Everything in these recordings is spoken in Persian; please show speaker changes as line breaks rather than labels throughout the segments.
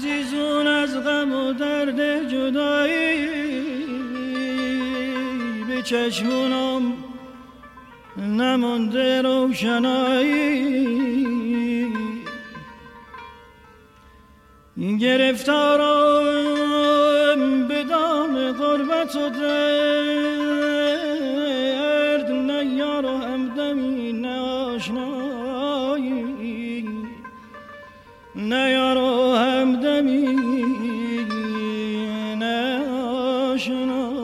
عزیزون از غم و درد جدایی به چشمونم نمونده روشنایی، گرفتارم به دام غربت و درد، نه یار و همدمی نه آشنایی، نه یار و همدمی نه آشنایی.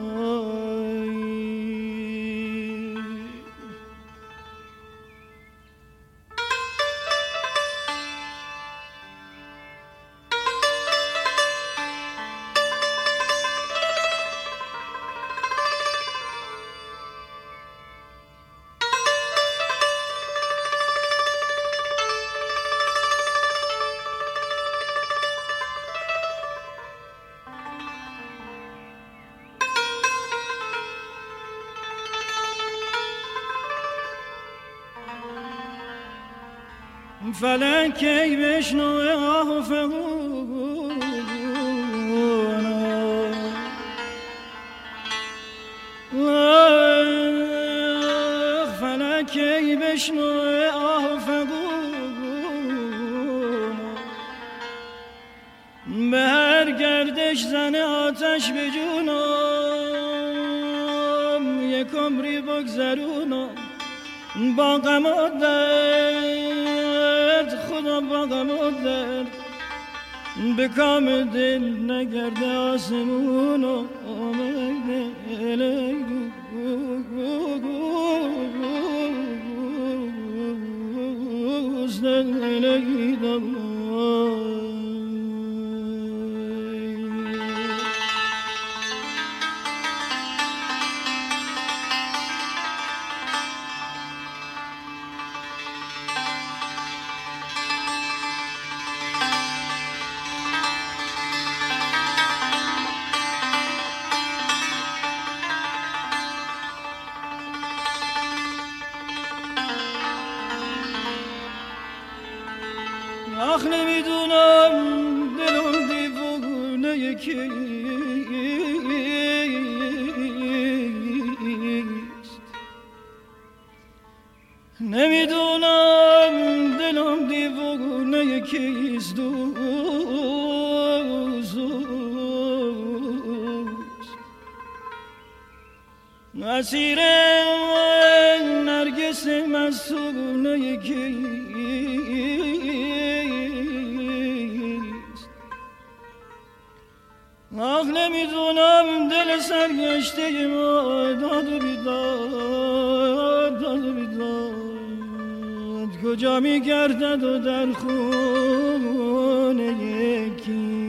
فلک ای بشنو آه فغون، فلک ای بشنو آه فغون، به هر گردش زن آتش به جونم، یک عمری بگذرونم با غم و درد، خدا با غم و درد به کام دل نگرده آسمون و آمده آخ نمیدونم دلم دیوونه کیست، نمیدونم دلم دیوونه کیست، دوست اسیر نرگس مستونه کیست، آخ نمیدونم دل سرگشته ما داد و بیداد، داد و بیداد کجا میگردد و در خونه یکی.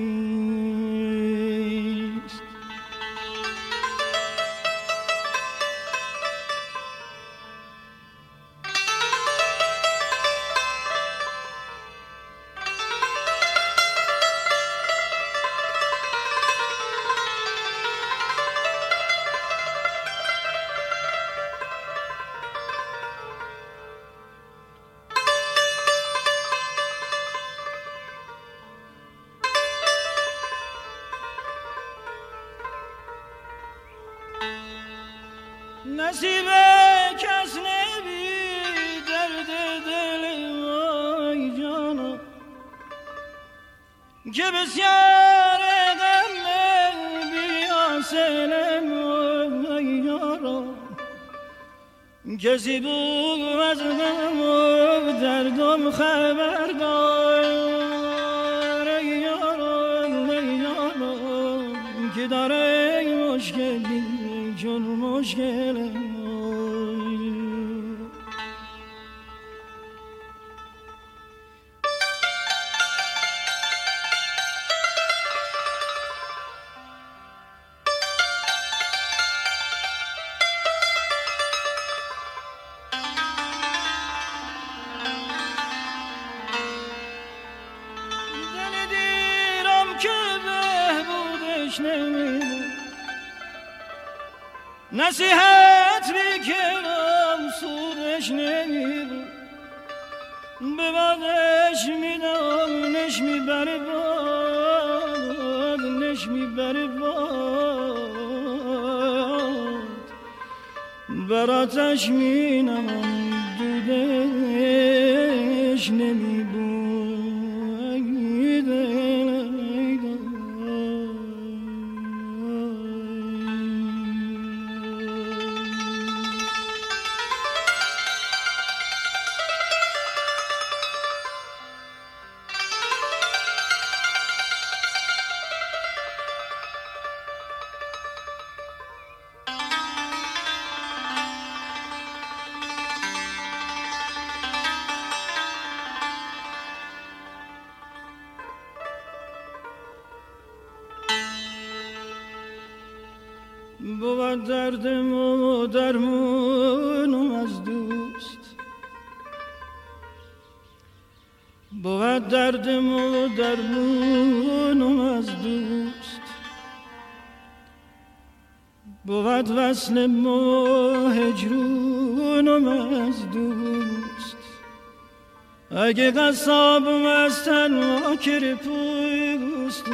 نصیب کس نبی درد دل وای جانا، که بسیار غم بی حاصلم وای یارا، کسی بود از غم و دردم خبردار ای یارا، ای یارا که داره مشکلی چون مشکل دل دیرم که بهبودش نمیده، نصیحت میکنم سودش نمیده، به بعدش میدم نش میبره میبره باد بر آتش مینم دودش نمیبویده بود دردم و درمونم از دوست بود دردم و درمونم از دوست بود وصلم و هجرونم از دوست اگه قصابم از تن واکر پوست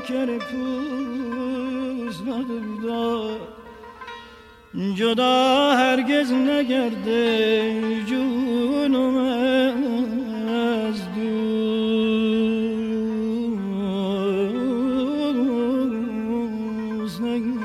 نده بیدار جدا هرگز نگرده جونم از دوست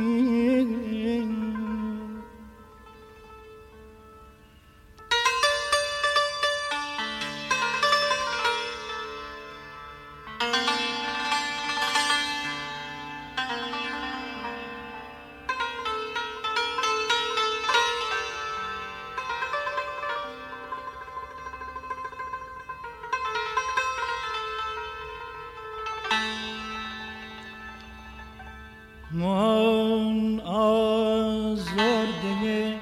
من آزرده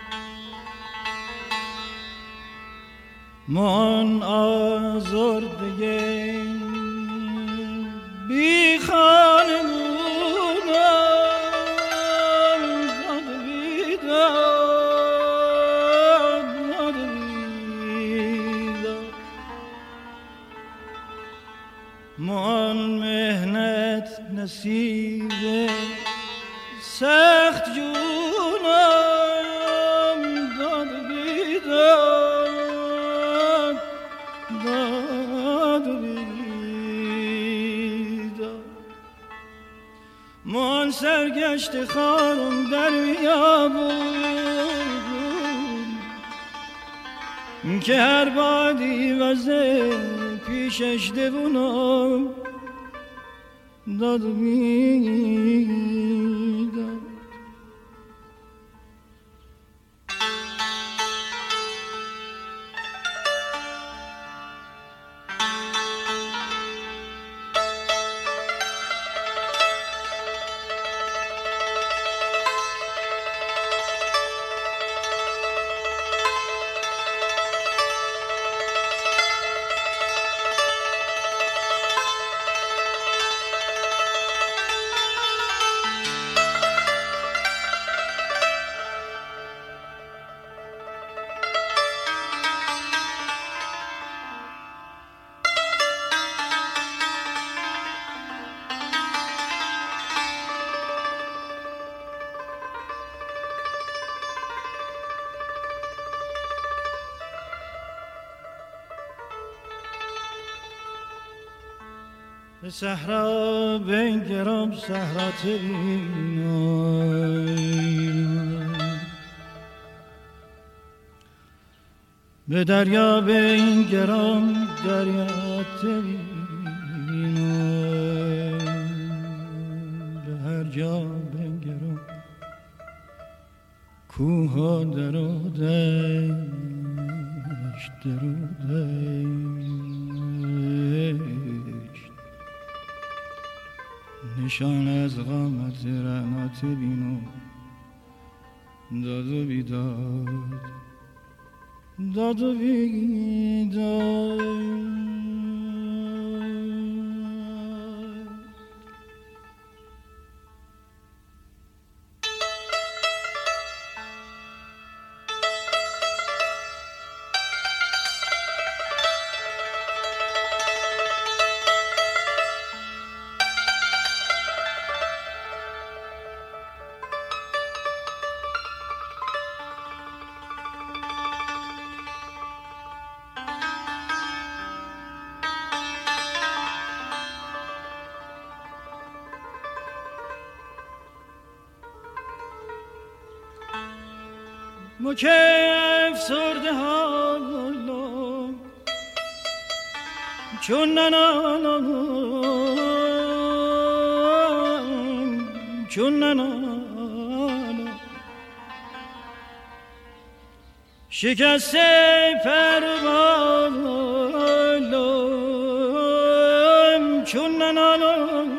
بی خانه بودم من مهنت نصیبه سخت جونم داد بیداد من سرگشت خانم در بیابون که هر بادی وزه پیشش دوونم داد بیداد به صحرا بنگرم صحرا تبینم به دریا بنگرم دریا تبینم به هر جا بنگرم کوه و در و دشت در و دشت نشان از قامت رعنات بینو داد و بیداد داد و بیداد مکیف سرده حالا چون ننالم چون ننالم شکسته پروالم چون ننالم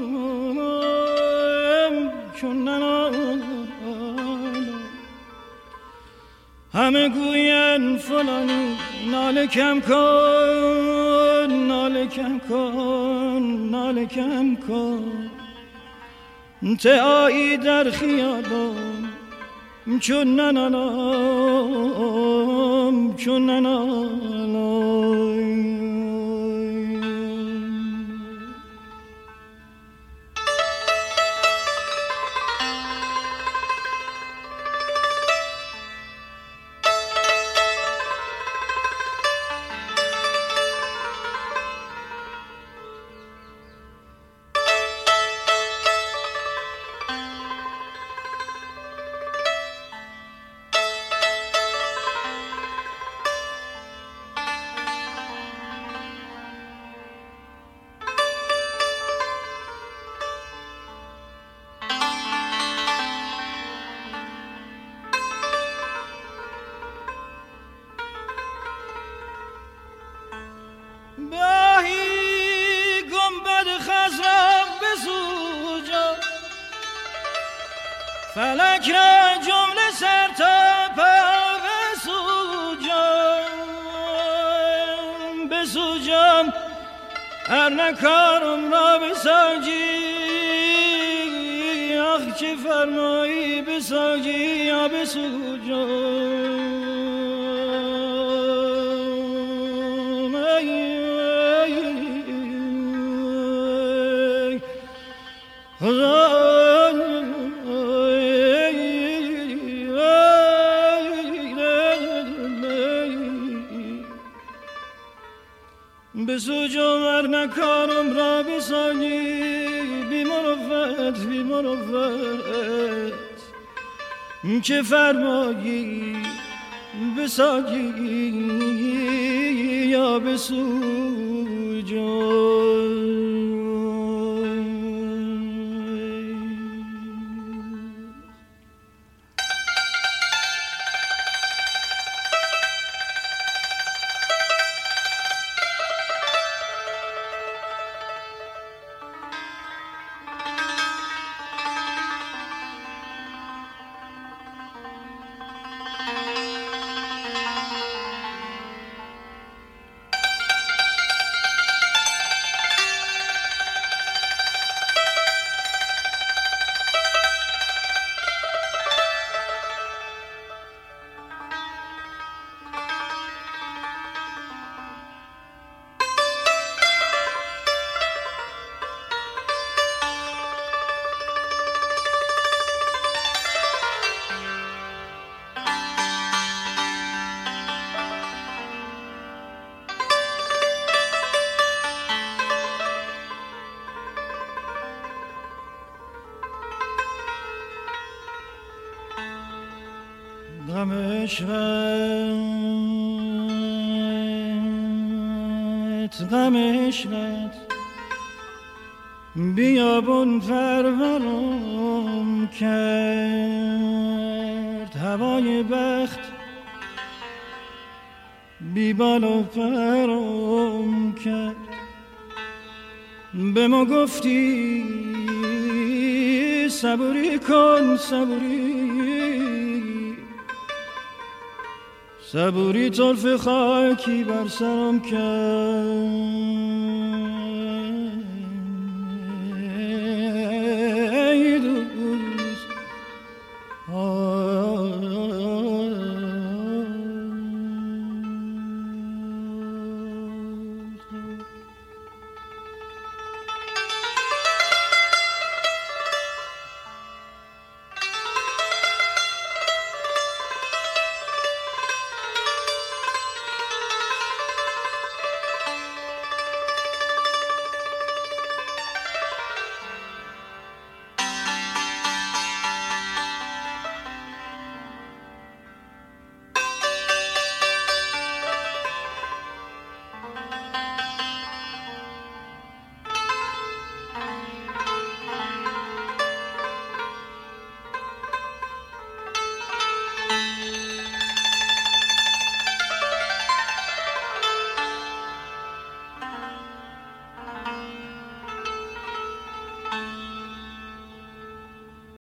چون ننالم همه گوین فلانی ناله کم کن ناله کم کن ناله کم کن تهایی در خیابان چون ننالم چون ننالم فلک را جمله سر تا پا بسوجم هر نکارم را بساجی آخ چه فرمایی بساجی یا بسوجم بسوجم هر نکارم را بساجی بی مروت چه فرمایی بساجی یا بسوجم غم عشقت بیابون پرورم کرد هوای بخت بی بال و پرم کرد به ما گفتی صبوری کن صبوری طرف خاکی بر سرم کرد ای دوست